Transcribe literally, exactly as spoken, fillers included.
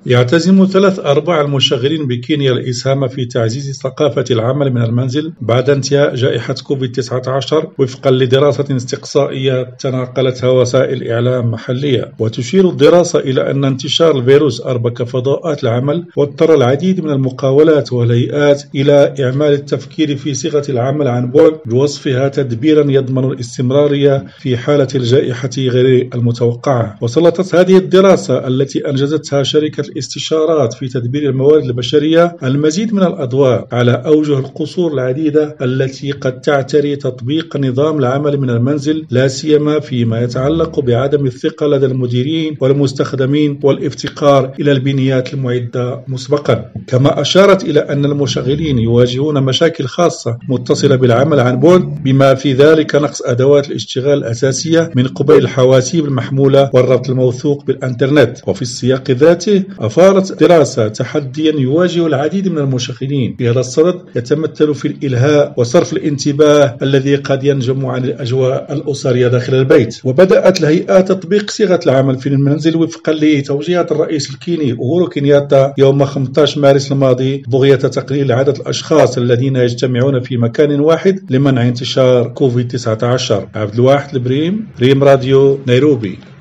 يعتزم ثلاث أرباع المشغلين بكينيا الإسهام في تعزيز ثقافة العمل من المنزل بعد انتهاء جائحة كوفيد تسعة عشر وفقا لدراسة استقصائية تناقلتها وسائل إعلام محلية. وتشير الدراسة إلى أن انتشار الفيروس أربك فضاءات العمل واضطر العديد من المقاولات والهيئات إلى إعمال التفكير في صيغة العمل عن بعد بوصفها تدبيرا يضمن الاستمرارية في حالة الجائحة غير المتوقعة. وسلطت هذه الدراسة التي أنجزتها شركة الاستشارات في تدبير الموارد البشرية المزيد من الأضواء على أوجه القصور العديدة التي قد تعتري تطبيق نظام العمل من المنزل، لا سيما فيما يتعلق بعدم الثقة لدى المديرين والمستخدمين والافتقار إلى البنيات المعدة مسبقا. كما أشارت إلى أن المشغلين يواجهون مشاكل خاصة متصلة بالعمل عن بعد، بما في ذلك نقص أدوات الاشتغال الأساسية من قبيل الحواسيب المحمولة والربط الموثوق بالإنترنت. وفي السياق ذاته أثارت دراسة تحديا يواجه العديد من المشغلين في هذا الصدد يتمثل في الإلهاء وصرف الانتباه الذي قد ينجم عن الأجواء الأسرية داخل البيت. وبدأت الهيئات تطبيق صيغة العمل في المنزل وفقا لتوجيهات الرئيس الكيني أوهورو كينياتا يوم خمسة عشر مارس الماضي بغية تقليل عدد الأشخاص الذين يجتمعون في مكان واحد لمنع انتشار كوفيد تسعة عشر. عبد الواحد البريم، ريم راديو، نيروبي.